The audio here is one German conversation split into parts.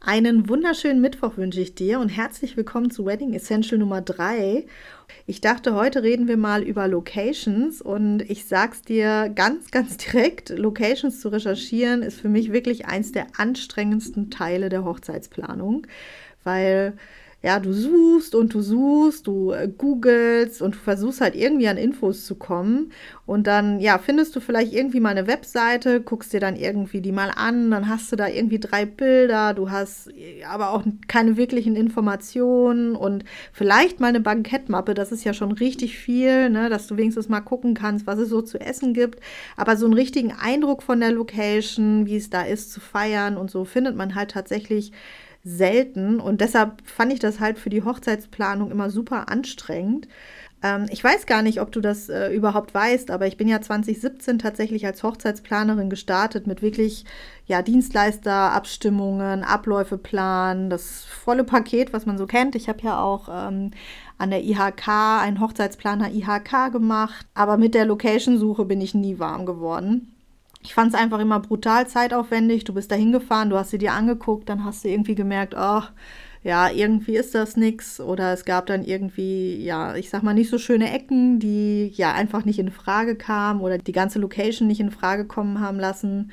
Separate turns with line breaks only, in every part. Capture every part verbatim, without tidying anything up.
Einen wunderschönen Mittwoch wünsche ich dir und herzlich willkommen zu Wedding Essential Nummer drei. Ich dachte, heute reden wir mal über Locations und ich sag's dir ganz, ganz direkt, Locations zu recherchieren ist für mich wirklich eins der anstrengendsten Teile der Hochzeitsplanung, weil ja, du suchst und du suchst, du äh, googelst und du versuchst halt irgendwie an Infos zu kommen und dann, ja, findest du vielleicht irgendwie mal eine Webseite, guckst dir dann irgendwie die mal an, dann hast du da irgendwie drei Bilder, du hast äh, aber auch keine wirklichen Informationen und vielleicht mal eine Bankettmappe, das ist ja schon richtig viel, ne, dass du wenigstens mal gucken kannst, was es so zu essen gibt, aber so einen richtigen Eindruck von der Location, wie es da ist zu feiern und so, findet man halt tatsächlich selten und deshalb fand ich das halt für die Hochzeitsplanung immer super anstrengend. Ähm, ich weiß gar nicht, ob du das äh, überhaupt weißt, aber ich bin ja zwanzig siebzehn tatsächlich als Hochzeitsplanerin gestartet mit wirklich ja, Dienstleisterabstimmungen, Abläufe planen, das volle Paket, was man so kennt. Ich habe ja auch ähm, an der I H K einen Hochzeitsplaner I H K gemacht, aber mit der Location-Suche bin ich nie warm geworden. Ich fand es einfach immer brutal zeitaufwendig. Du bist da hingefahren, du hast sie dir angeguckt, dann hast du irgendwie gemerkt, ach, ja, irgendwie ist das nix. Oder es gab dann irgendwie, ja, ich sag mal, nicht so schöne Ecken, die ja einfach nicht in Frage kamen oder die ganze Location nicht in Frage kommen haben lassen.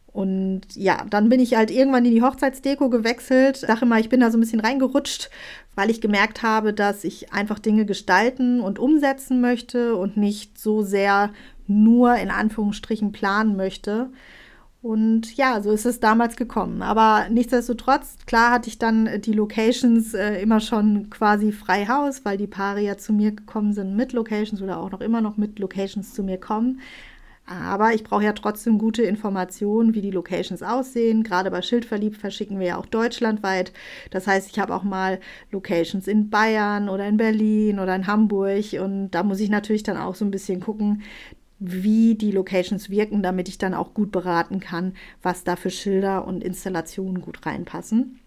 Und ja, dann bin ich halt irgendwann in die Hochzeitsdeko gewechselt. Ich sage immer, ich bin da so ein bisschen reingerutscht, weil ich gemerkt habe, dass ich einfach Dinge gestalten und umsetzen möchte und nicht so sehr nur in Anführungsstrichen planen möchte. Und ja, so ist es damals gekommen. Aber nichtsdestotrotz, klar hatte ich dann die Locations äh, immer schon quasi frei Haus, weil die Paare ja zu mir gekommen sind mit Locations oder auch noch immer noch mit Locations zu mir kommen. Aber ich brauche ja trotzdem gute Informationen, wie die Locations aussehen. Gerade bei Schildverliebt verschicken wir ja auch deutschlandweit. Das heißt, ich habe auch mal Locations in Bayern oder in Berlin oder in Hamburg. Und da muss ich natürlich dann auch so ein bisschen gucken, wie die Locations wirken, damit ich dann auch gut beraten kann, was da für Schilder und Installationen gut reinpassen.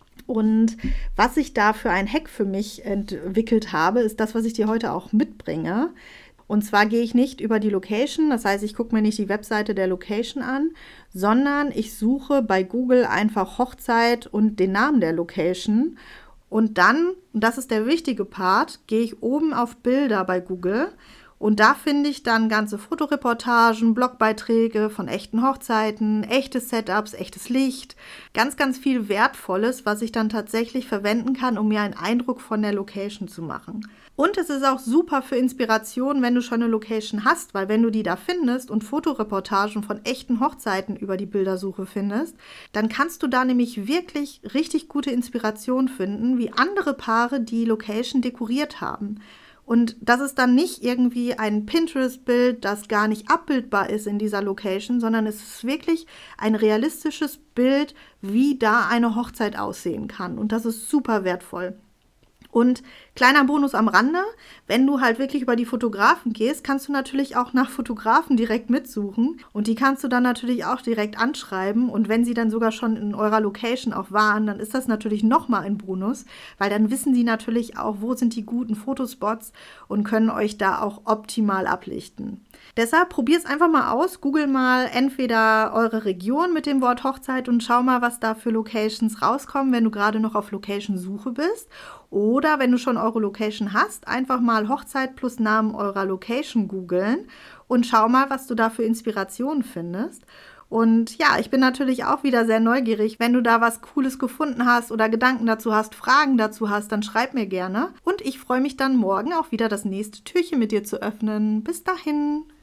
Und was ich da für ein Hack für mich entwickelt habe, ist das, was ich dir heute auch mitbringe. Und zwar gehe ich nicht über die Location, das heißt, ich gucke mir nicht die Webseite der Location an, sondern ich suche bei Google einfach Hochzeit und den Namen der Location. Und dann, und das ist der wichtige Part, gehe ich oben auf Bilder bei Google. Und da finde ich dann ganze Fotoreportagen, Blogbeiträge von echten Hochzeiten, echte Setups, echtes Licht, ganz, ganz viel Wertvolles, was ich dann tatsächlich verwenden kann, um mir einen Eindruck von der Location zu machen. Und es ist auch super für Inspiration, wenn du schon eine Location hast, weil wenn du die da findest und Fotoreportagen von echten Hochzeiten über die Bildersuche findest, dann kannst du da nämlich wirklich richtig gute Inspiration finden, wie andere Paare die Location dekoriert haben. Und das ist dann nicht irgendwie ein Pinterest-Bild, das gar nicht abbildbar ist in dieser Location, sondern es ist wirklich ein realistisches Bild, wie da eine Hochzeit aussehen kann. Und das ist super wertvoll. Und kleiner Bonus am Rande, wenn du halt wirklich über die Fotografen gehst, kannst du natürlich auch nach Fotografen direkt mitsuchen und die kannst du dann natürlich auch direkt anschreiben und wenn sie dann sogar schon in eurer Location auch waren, dann ist das natürlich nochmal ein Bonus, weil dann wissen sie natürlich auch, wo sind die guten Fotospots und können euch da auch optimal ablichten. Deshalb probier es einfach mal aus, google mal entweder eure Region mit dem Wort Hochzeit und schau mal, was da für Locations rauskommen, wenn du gerade noch auf Location-Suche bist. Oder wenn du schon eure Location hast, einfach mal Hochzeit plus Namen eurer Location googeln und schau mal, was du da für Inspirationen findest. Und ja, ich bin natürlich auch wieder sehr neugierig. Wenn du da was Cooles gefunden hast oder Gedanken dazu hast, Fragen dazu hast, dann schreib mir gerne. Und ich freue mich dann morgen auch wieder das nächste Türchen mit dir zu öffnen. Bis dahin!